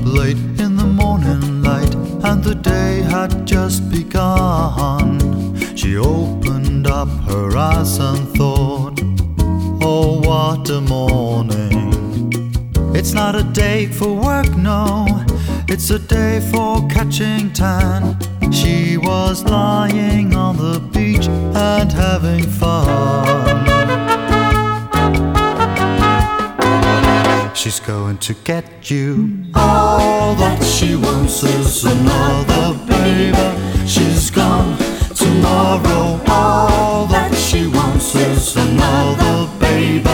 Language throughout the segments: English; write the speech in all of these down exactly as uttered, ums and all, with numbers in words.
late in the morning light, and the day had just begun. She opened up her eyes and thought, oh, what a morning. It's not a day for work, no, it's a day for catching tan. She was lying on the beach and having fun. She's going to get you. All that she wants is another baby. She's gone tomorrow. All that she wants is another baby.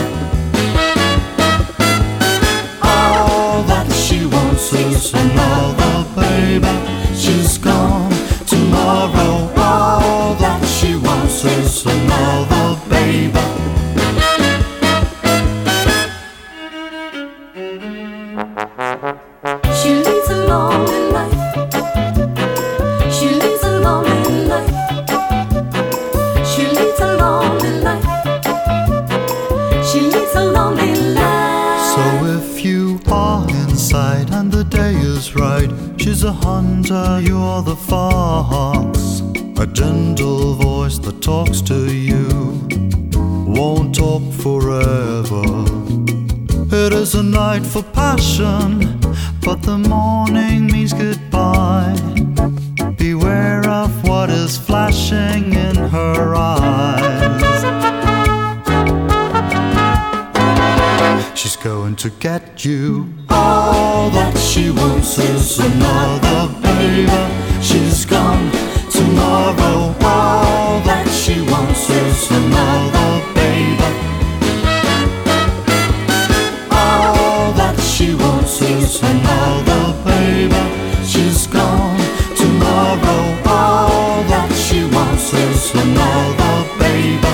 All that she wants is another baby. She's gone tomorrow. All that she wants is another baby. She leads a lonely life. She leads a lonely life. She leads a lonely life. She leads a lonely life. So if you are inside and the day is right, she's a hunter, you're the fox. A gentle voice that talks to you won't talk forever. It is a night for passion, but the morning means goodbye. Beware of what is flashing in her eyes. She's going to get you. All that she wants is another baby. She's gone tomorrow. All that she wants is another baby. She wants is another baby. She's gone tomorrow. All that she wants is another baby.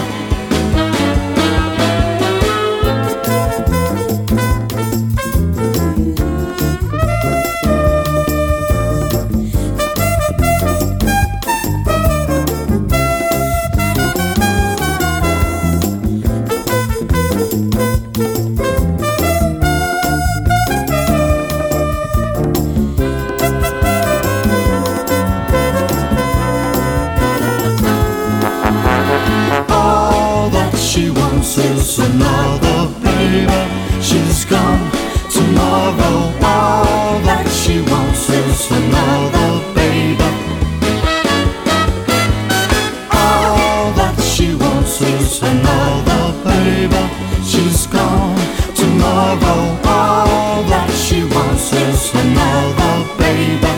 Is another baby. She's gone tomorrow. All that she wants is another baby. All that she wants is another baby. She's gone tomorrow. All that she wants is another baby.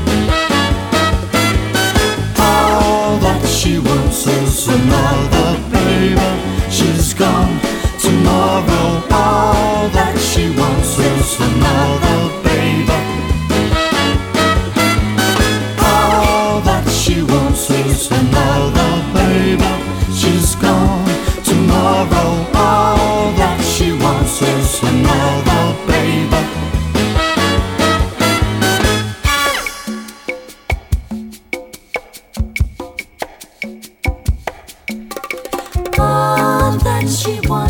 All that she wants is another baby. She's gone tomorrow. All that she wants is another baby. All that she wants is another baby. She's gone tomorrow. All that she wants is another baby. All that she wants